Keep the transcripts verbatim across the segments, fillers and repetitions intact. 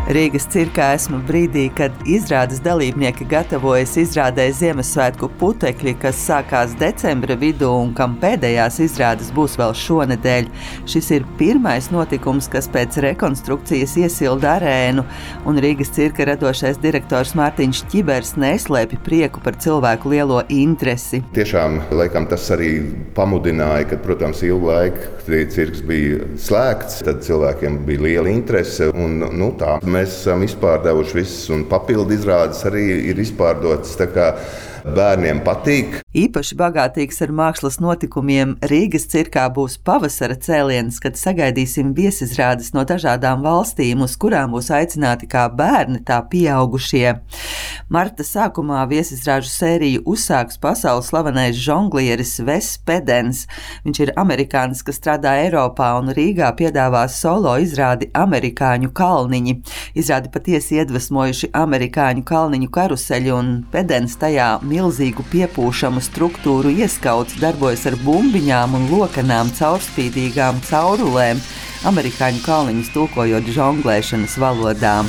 Rīgas cirkā esmu brīdī, kad izrādes dalībnieki gatavojas izrādē Ziemassvētku putekļi, kas sākās decembra vidū un kam pēdējās izrādes būs vēl šonedēļ. Šis ir pirmais notikums, kas pēc rekonstrukcijas iesilda arēnu, un Rīgas cirka radošais direktors Mārtiņš Ķibers neslēpj prieku par cilvēku lielo interesi. Tiešām, laikam, tas arī pamudināja, kad, protams, ilgu laiku cirks bija slēgts, tad cilvēkiem bija liela interese, un nu, tā. Mēs esam izpārdevuši visus, un papildu izrādes arī ir izpārdotas, tā kā bērniem patīk. Īpaši bagātīgs ar mākslas notikumiem Rīgas cirkā būs pavasara cēliens, kad sagaidīsim viesizrādes no dažādām valstīm, uz kurām būs aicināti kā bērni, tā pieaugušie. Marta sākumā viesizrāžu sēriju uzsāks pasaules slavenais žonglieris Ves Pedens. Viņš ir amerikānis, kas strādā Eiropā, un Rīgā piedāvās solo izrādi Amerikāņu kalniņi. Izrādi patiesi iedvesmojuši amerikāņu kalniņu karuseļu, un Pedens tajā milzīgu piepūšamu struktūru ieskauts, darbojas ar bumbiņām un lokanām caurspīdīgām caurulēm, amerikāņu kalniņus tulkojot žonglēšanas valodām.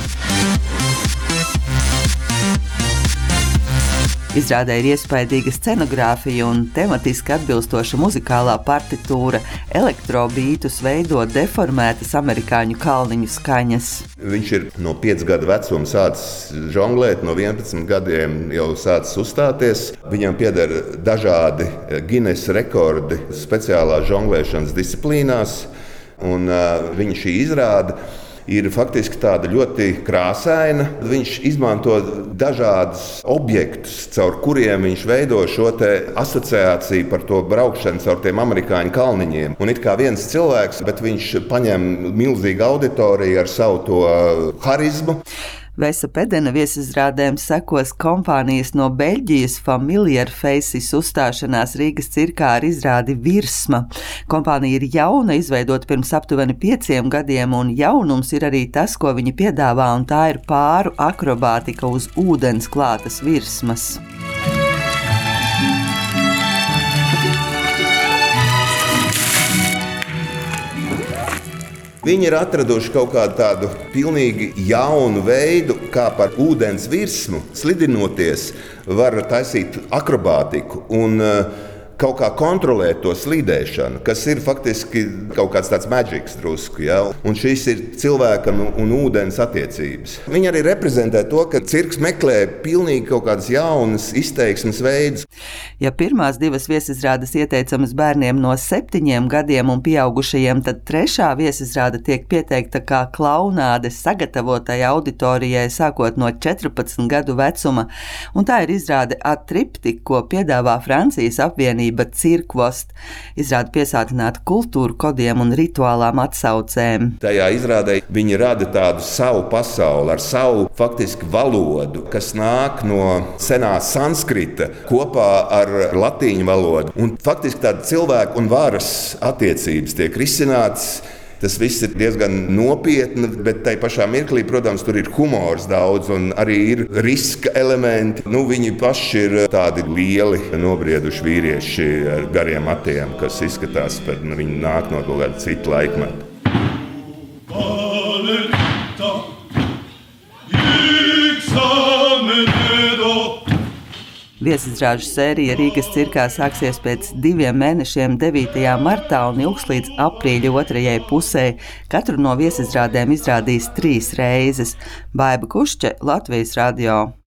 Izrādē ir iespaidīga scenogrāfija un tematiski atbilstoša muzikālā partitūra. Elektrobītus veido deformētas amerikāņu kalniņu skaņas. Viņš ir no piecu gadu vecuma sācis žonglēt, no vienpadsmit gadiem jau sācis uzstāties. Viņam pieder dažādi Guinness rekordi speciālā žonglēšanas disciplīnās, un uh, viņa šī izrāde ir faktiski tāda ļoti krāsaina. Viņš izmanto dažādus objektus, caur kuriem viņš veido šo te asociāciju par to braukšanu caur tiem amerikāņu kalniņiem. Un it kā viens cilvēks, bet viņš paņem milzīgu auditoriju ar savu to harizmu. Vesa Pedena viesizrādēm sekos kompānijas no Beļģijas Familiar Faces uzstāšanās Rīgas cirkā ar izrādi Virsma. Kompānija ir jauna, izveidota pirms aptuveni pieciem gadiem, un jaunums ir arī tas, ko viņi piedāvā, un tā ir pāru akrobātika uz ūdens klātas virsmas. Viņi ir atraduši kaut kādu tādu pilnīgi jaunu veidu, kā par ūdens virsmu slidinoties var taisīt akrobātiku un kaut kā kontrolēt to slīdēšanu, kas ir faktiski kaut kāds tāds maģiks drusku. Ja? Un šis ir cilvēka un, un ūdens attiecības. Viņi arī reprezentē to, ka cirks meklē pilnīgi kaut kādas jaunas izteiksmes veidus. Ja pirmās divas viesizrādes ieteicams bērniem no septiņiem gadiem un pieaugušajiem, tad trešā viesizrāde tiek pieteikta kā klaunāde sagatavotai auditorijai sākot no četrpadsmit gadu vecuma. Un tā ir izrāde Atriptik, ko piedāvā Francijas apvienība Cirkvost. Izrāde piesātināta kultūru kodiem un rituālām atsaucēm. Tajā izrādē viņi rada tādu savu pasauli ar savu faktiski valodu, kas nāk no senā sanskrita kopā ar latīņu valodu. Un faktiski tāda cilvēku un varas attiecības tiek risinātas. Tas viss ir diezgan nopietni, bet tai pašā mirklī, protams, tur ir humors daudz un arī ir riska elementi. Nu, viņi paši ir tādi lieli, nobrieduši vīrieši ar gariem matiem, kas izskatās, ka nu, viņi nāk no kaut kāda cita laikmeta. Viesizrāžu sērija Rīgas cirkā sāksies pēc diviem mēnešiem devītajā martā un ilgs līdz aprīļa otrajai pusē. Katru no viesizrādēm izrādīs trīs reizes. Baiba Kušķe, Latvijas radio.